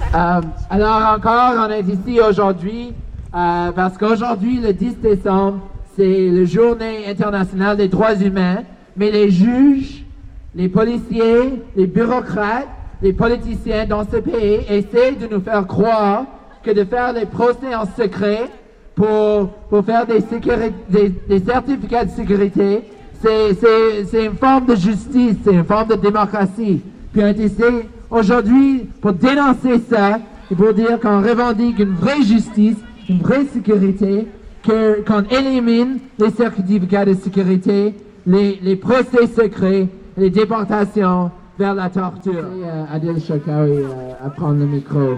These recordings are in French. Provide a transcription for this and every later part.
Alors encore, on est ici aujourd'hui parce qu'aujourd'hui, le 10 décembre, c'est la journée internationale des droits humains, mais les juges, les policiers, les bureaucrates, les politiciens dans ce pays essaient de nous faire croire que de faire des procès en secret pour faire des certificats de sécurité, c'est une forme de justice, c'est une forme de démocratie. Puis on est ici aujourd'hui pour dénoncer ça et pour dire qu'on revendique une vraie justice, une vraie sécurité, qu'on élimine les certificats de sécurité, les procès secrets, les déportations vers la torture. Adil Sharkawi à prendre le micro.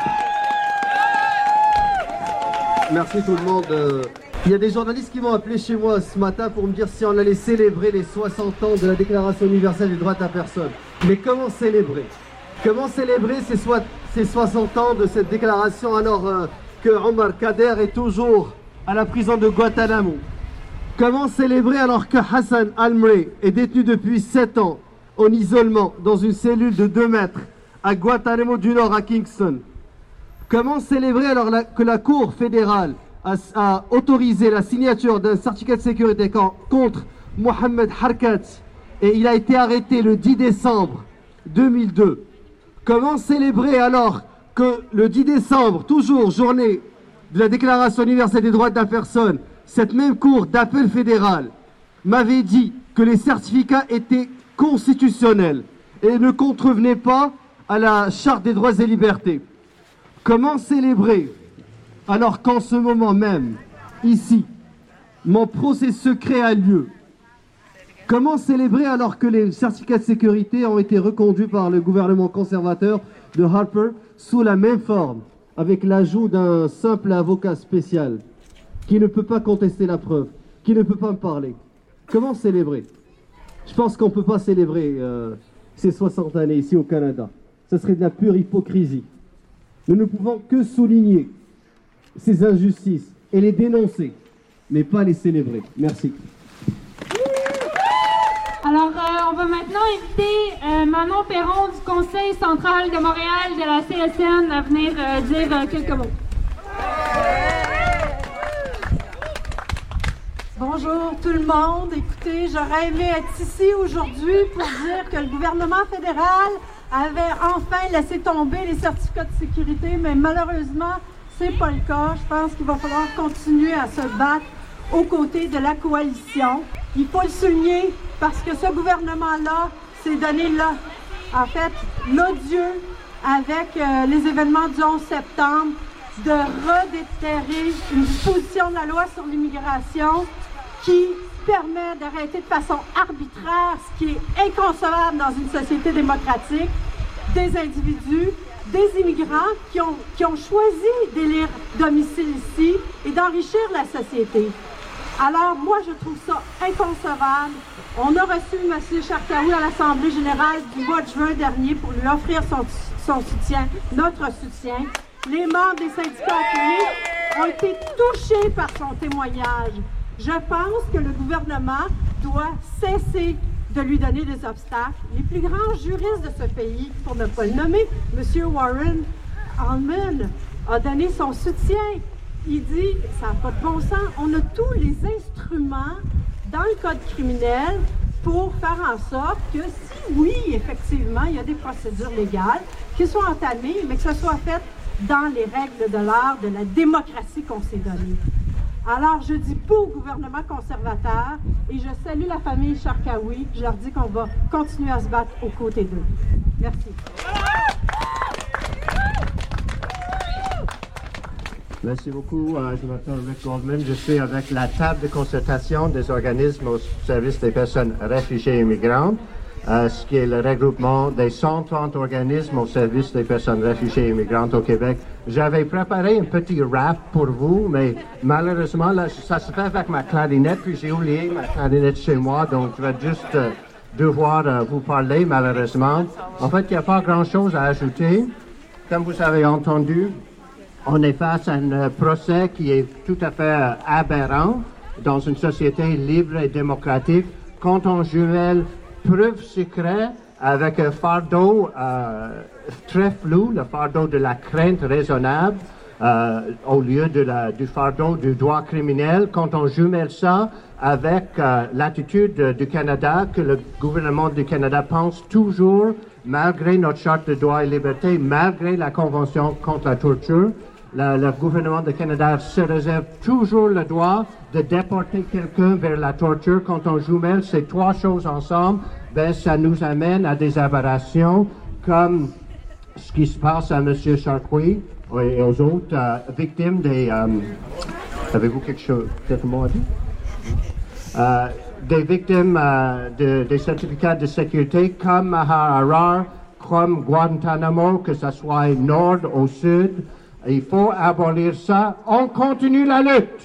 Merci tout le monde. Il y a des journalistes qui m'ont appelé chez moi ce matin pour me dire si on allait célébrer les 60 ans de la Déclaration universelle des droits de la personne. Mais comment célébrer? Comment célébrer ces 60 ans de cette déclaration alors que Omar Kader est toujours à la prison de Guantanamo? Comment célébrer alors que Hassan Al-Mrey est détenu depuis 7 ans en isolement dans une cellule de 2 mètres à Guantanamo du Nord à Kingston? Comment célébrer alors que la Cour fédérale a autorisé la signature d'un certificat de sécurité contre Mohamed Harkat et il a été arrêté le 10 décembre 2002? Comment célébrer alors que le 10 décembre, toujours journée de la Déclaration universelle des droits de la personne, cette même Cour d'appel fédérale m'avait dit que les certificats étaient constitutionnels et ne contrevenaient pas à la Charte des droits et libertés? Comment célébrer alors qu'en ce moment même, ici, mon procès secret a lieu? Comment célébrer alors que les certificats de sécurité ont été reconduits par le gouvernement conservateur de Harper sous la même forme, avec l'ajout d'un simple avocat spécial qui ne peut pas contester la preuve, qui ne peut pas me parler? Comment célébrer? Je pense qu'on ne peut pas célébrer ces 60 années ici au Canada. Ce serait de la pure hypocrisie. Nous ne pouvons que souligner ces injustices et les dénoncer, mais pas les célébrer. Merci. Alors, on va maintenant inviter Manon Perron du Conseil central de Montréal de la CSN à venir dire quelques mots. Bonjour tout le monde. Écoutez, j'aurais aimé être ici aujourd'hui pour dire que le gouvernement fédéral avait enfin laissé tomber les certificats de sécurité, mais malheureusement, c'est pas le cas. Je pense qu'il va falloir continuer à se battre aux côtés de la coalition. Il faut le souligner parce que ce gouvernement-là s'est donné l'odieux avec les événements du 11 septembre, de redéterrer une disposition de la loi sur l'immigration qui permet d'arrêter de façon arbitraire, ce qui est inconcevable dans une société démocratique, des individus, des immigrants qui ont choisi d'élire domicile ici et d'enrichir la société. Alors, moi, je trouve ça inconcevable. On a reçu M. Sharkawi à l'Assemblée générale du mois de juin dernier pour lui offrir son soutien, notre soutien. Les membres des syndicats acryliques ont été touchés par son témoignage. Je pense que le gouvernement doit cesser de lui donner des obstacles. Les plus grands juristes de ce pays, pour ne pas le nommer, M. Warren Allman, a donné son soutien. Il dit, ça n'a pas de bon sens, on a tous les instruments dans le code criminel pour faire en sorte que si, oui, effectivement, il y a des procédures légales qui soient entamées, mais que ce soit fait dans les règles de l'art de la démocratie qu'on s'est donnée. Alors, je dis pas au gouvernement conservateur et je salue la famille Sharkawi. Je leur dis qu'on va continuer à se battre aux côtés d'eux. Merci. Merci beaucoup. Je m'appelle Rick Goldman. Je suis avec la table de concertation des organismes au service des personnes réfugiées et immigrantes, ce qui est le regroupement des 130 organismes au service des personnes réfugiées et immigrantes au Québec. J'avais préparé un petit rap pour vous, mais malheureusement, là, ça se fait avec ma clarinette, puis j'ai oublié ma clarinette chez moi, donc je vais juste devoir vous parler, malheureusement. En fait, il n'y a pas grand-chose à ajouter. Comme vous avez entendu, on est face à un procès qui est tout à fait aberrant dans une société libre et démocratique quand on jumelle preuve secrète avec un fardeau très flou, le fardeau de la crainte raisonnable, au lieu du fardeau du droit criminel, quand on jumelle ça avec l'attitude du Canada, que le gouvernement du Canada pense toujours, malgré notre charte de droits et libertés, malgré la Convention contre la torture, le gouvernement du Canada se réserve toujours le droit de déporter quelqu'un vers la torture. Quand on jumelle ces trois choses ensemble, ben, ça nous amène à des aberrations comme ce qui se passe à M. Charqui et aux autres victimes des... avez-vous quelques mots à dire? Des victimes des certificats de sécurité comme Mahar Arar, comme Guantanamo, que ce soit nord ou sud. Il faut abolir ça. On continue la lutte.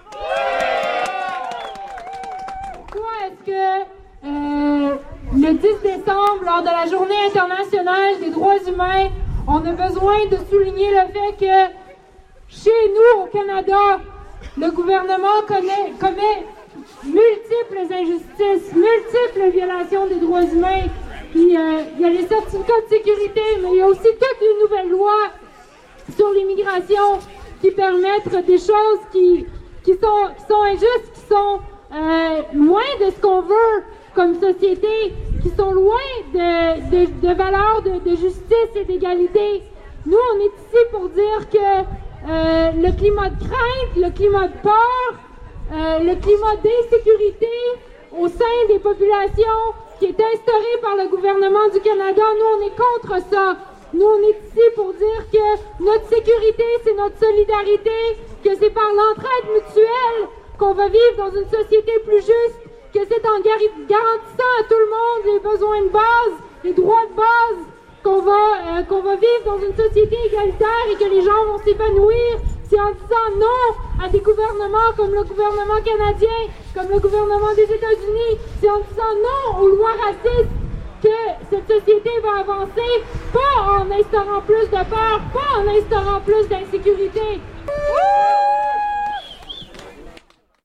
Pourquoi est-ce que le 10 décembre, lors de la Journée internationale des droits humains, on a besoin de souligner le fait que chez nous, au Canada, le gouvernement commet multiples injustices, multiples violations des droits humains. Puis, il y a les certificats de sécurité, mais il y a aussi toutes les nouvelles lois sur l'immigration qui permettent des choses qui sont injustes, qui sont loin de ce qu'on veut comme société, qui sont loin de valeurs de justice et d'égalité. Nous, on est ici pour dire que le climat de crainte, le climat de peur, le climat d'insécurité au sein des populations qui est instauré par le gouvernement du Canada, nous, on est contre ça. Nous, on est ici pour dire que notre sécurité, c'est notre solidarité, que c'est par l'entraide mutuelle qu'on va vivre dans une société plus juste, que c'est en garantissant à tout le monde les besoins de base, les droits de base, qu'on va vivre dans une société égalitaire et que les gens vont s'épanouir. C'est en disant non à des gouvernements comme le gouvernement canadien, comme le gouvernement des États-Unis, c'est en disant non aux lois racistes que cette société va avancer, pas en instaurant plus de peur, pas en instaurant plus d'insécurité.